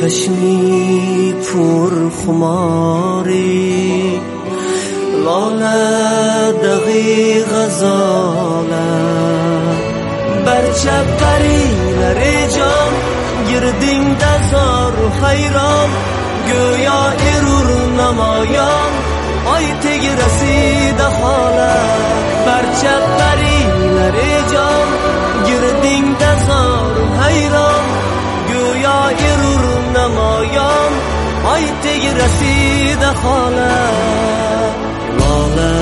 چشمی پر خماری لاله دغی غزاله برچه پریلر جان گردین دزار حیران گویا ارور نمایان آی تگ رسید حاله برچه پریلر جان گردین دزار حیران گویا ارور نمایان آی تگ رسید حاله لاله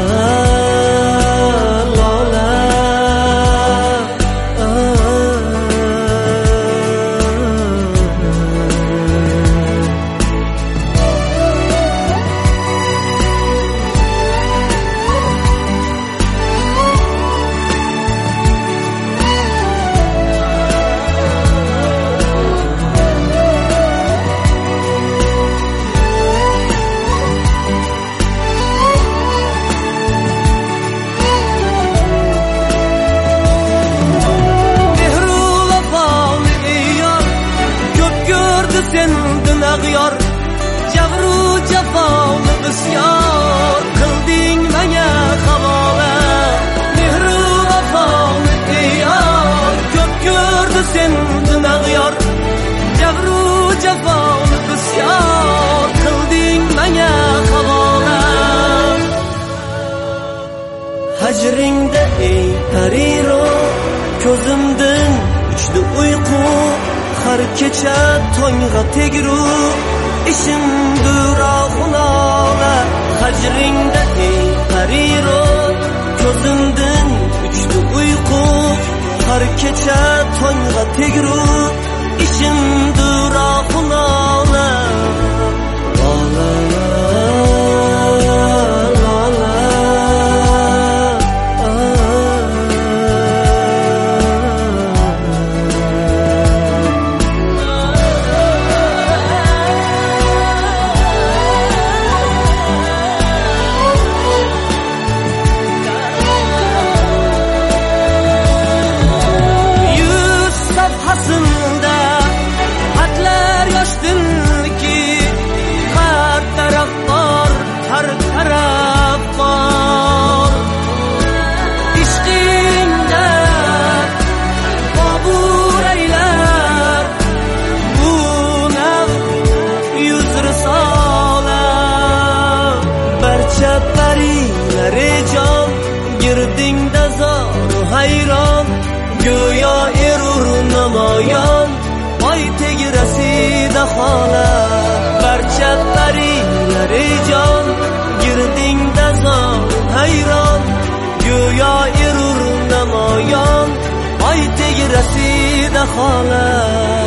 sendin ağyar Cavru cefalı bisyar Kıldın bana havale Mehru vafalı iyar Köp gördü sendin ağyar Cavru cefalı bisyar Kıldın bana havale Hacrinde ey tariro Közümdün üçlü uyku Har kecha to'ng'a tegru ishimdir ahunala hajringda ey tariro ko'zimdan uchdi uyqu har kecha to'ng'a tegru ishimdir ahunala girdingda zor hayron go'yo erur namoyon oy tegi rasida xola barcha parilar jon girdingda zor hayron go'yo erur namoyon oy tegi rasida xola